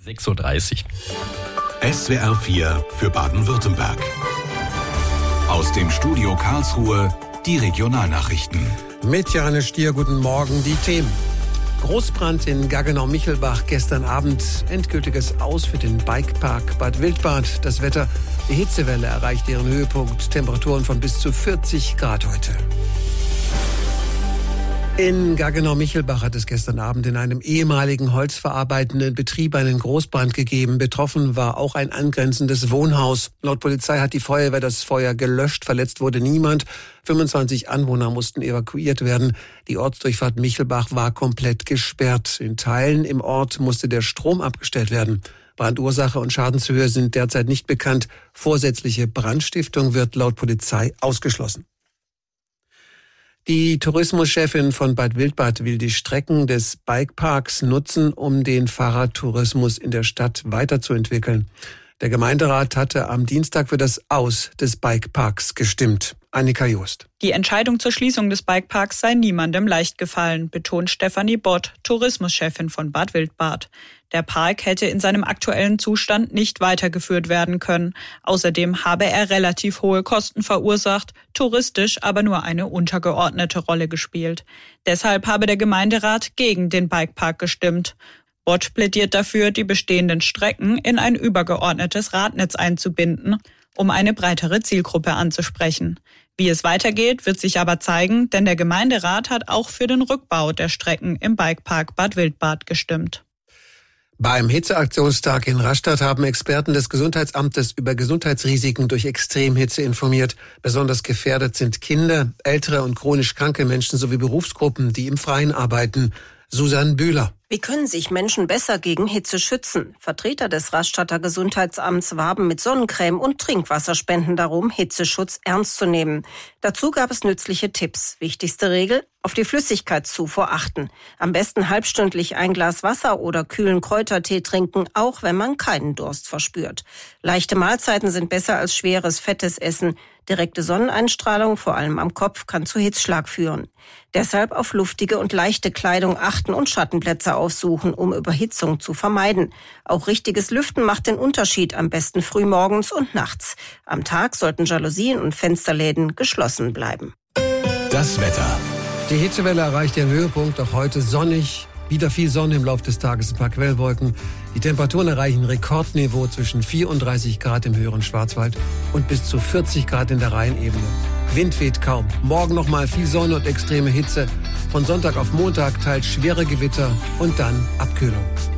6:30 Uhr. SWR 4 für Baden-Württemberg. Aus dem Studio Karlsruhe die Regionalnachrichten. Mit Johannes Stier, guten Morgen, die Themen. Großbrand in Gaggenau-Michelbach gestern Abend. Endgültiges Aus für den Bikepark Bad Wildbad. Das Wetter, die Hitzewelle erreicht ihren Höhepunkt. Temperaturen von bis zu 40 Grad heute. In Gaggenau-Michelbach hat es gestern Abend in einem ehemaligen holzverarbeitenden Betrieb einen Großbrand gegeben. Betroffen war auch ein angrenzendes Wohnhaus. Laut Polizei hat die Feuerwehr das Feuer gelöscht. Verletzt wurde niemand. 25 Anwohner mussten evakuiert werden. Die Ortsdurchfahrt Michelbach war komplett gesperrt. In Teilen im Ort musste der Strom abgestellt werden. Brandursache und Schadenshöhe sind derzeit nicht bekannt. Vorsätzliche Brandstiftung wird laut Polizei ausgeschlossen. Die Tourismuschefin von Bad Wildbad will die Strecken des Bikeparks nutzen, um den Fahrradtourismus in der Stadt weiterzuentwickeln. Der Gemeinderat hatte am Dienstag für das Aus des Bikeparks gestimmt. Annika Jost. Die Entscheidung zur Schließung des Bikeparks sei niemandem leicht gefallen, betont Stefanie Bott, Tourismuschefin von Bad Wildbad. Der Park hätte in seinem aktuellen Zustand nicht weitergeführt werden können. Außerdem habe er relativ hohe Kosten verursacht, touristisch aber nur eine untergeordnete Rolle gespielt. Deshalb habe der Gemeinderat gegen den Bikepark gestimmt. Bott plädiert dafür, die bestehenden Strecken in ein übergeordnetes Radnetz einzubinden, um eine breitere Zielgruppe anzusprechen. Wie es weitergeht, wird sich aber zeigen, denn der Gemeinderat hat auch für den Rückbau der Strecken im Bikepark Bad Wildbad gestimmt. Beim Hitzeaktionstag in Rastatt haben Experten des Gesundheitsamtes über Gesundheitsrisiken durch Extremhitze informiert. Besonders gefährdet sind Kinder, ältere und chronisch kranke Menschen sowie Berufsgruppen, die im Freien arbeiten. Susanne Bühler. Wie können sich Menschen besser gegen Hitze schützen? Vertreter des Rastatter Gesundheitsamts warben mit Sonnencreme und Trinkwasserspenden darum, Hitzeschutz ernst zu nehmen. Dazu gab es nützliche Tipps. Wichtigste Regel: auf die Flüssigkeitszufuhr achten. Am besten halbstündlich ein Glas Wasser oder kühlen Kräutertee trinken, auch wenn man keinen Durst verspürt. Leichte Mahlzeiten sind besser als schweres, fettes Essen. Direkte Sonneneinstrahlung, vor allem am Kopf, kann zu Hitzschlag führen. Deshalb auf luftige und leichte Kleidung achten und Schattenplätze aufsuchen, um Überhitzung zu vermeiden. Auch richtiges Lüften macht den Unterschied, am besten frühmorgens und nachts. Am Tag sollten Jalousien und Fensterläden geschlossen bleiben. Das Wetter. Die Hitzewelle erreicht ihren Höhepunkt, auch heute sonnig. Wieder viel Sonne im Laufe des Tages, ein paar Quellwolken. Die Temperaturen erreichen Rekordniveau zwischen 34 Grad im höheren Schwarzwald und bis zu 40 Grad in der Rheinebene. Wind weht kaum. Morgen nochmal viel Sonne und extreme Hitze. Von Sonntag auf Montag teils schwere Gewitter und dann Abkühlung.